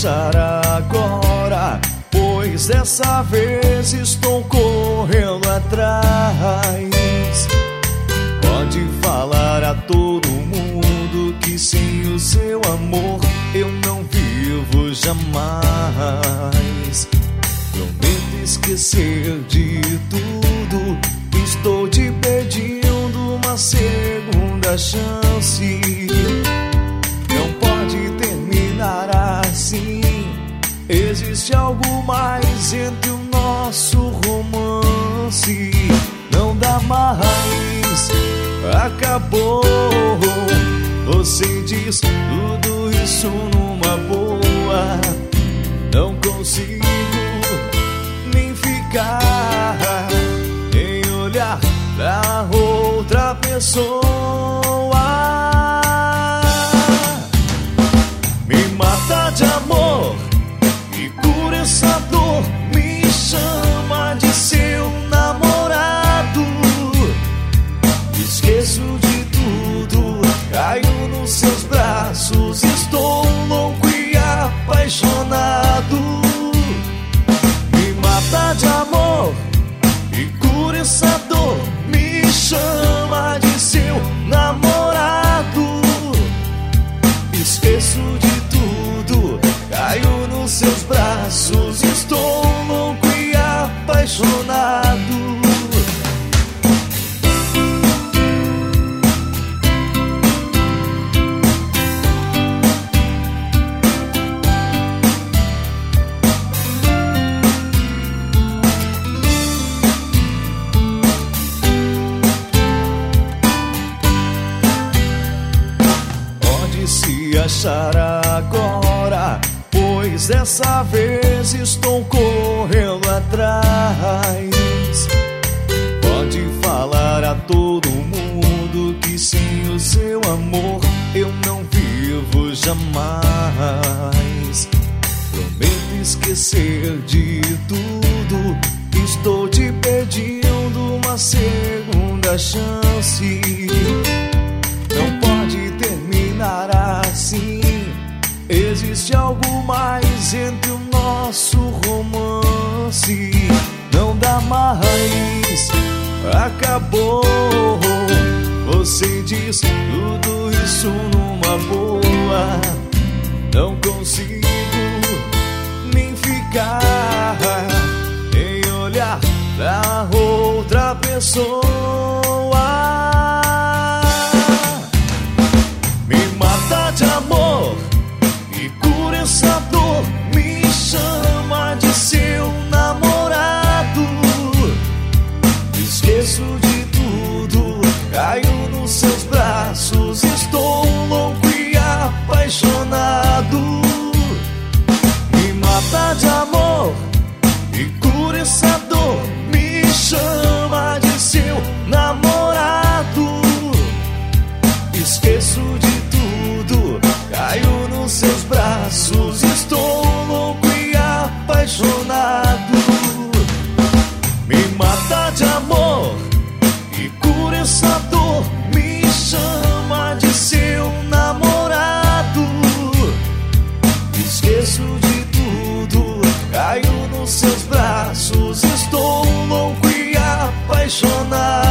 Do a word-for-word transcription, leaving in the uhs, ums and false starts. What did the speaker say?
achar agora, pois dessa vez estou correndo atrás. Pode falar a todo mundo que sem o seu amor eu não vivo jamais. Prometo esquecer de tudo, estou te pedindo uma segunda chance. Não pode terminar assim, existe algo mais entre o nosso romance. Não dá mais, acabou. Você diz tudo isso numa boa. Não consigo nem ficar em olhar pra outra pessoa. Me mata de amor e cura essa dor. Me chama de seu namorado. Esqueço de tudo, caio nos seus braços. Estou louco e apaixonado. Me mata de amor e cura essa dor. Me chama de seu namorado. Esqueço de tudo, caio nos seus braços. Estou louco e apaixonado. Se achar agora, pois dessa vez estou correndo atrás. Pode falar a todo mundo que sem o seu amor eu não vivo jamais. Prometo esquecer de tudo, estou te pedindo uma segunda chance. Não pode terminar assim, existe algo mais entre o nosso romance. Não dá mais, acabou. Você diz tudo isso numa boa. Não consigo nem ficar em olhar pra outra pessoa. De amor e cura essa dor. Me chama de seu namorado. Esqueço de tudo, caio nos seus braços. Estou louco e apaixonado. Me mata de amor e cura essa dor. Me chama de seu namorado. Esqueço de caio nos seus braços. Estou louco e apaixonado. Me mata de amor e cura essa dor. Me chama de seu namorado. Esqueço de tudo, caio nos seus braços. Estou louco e apaixonado.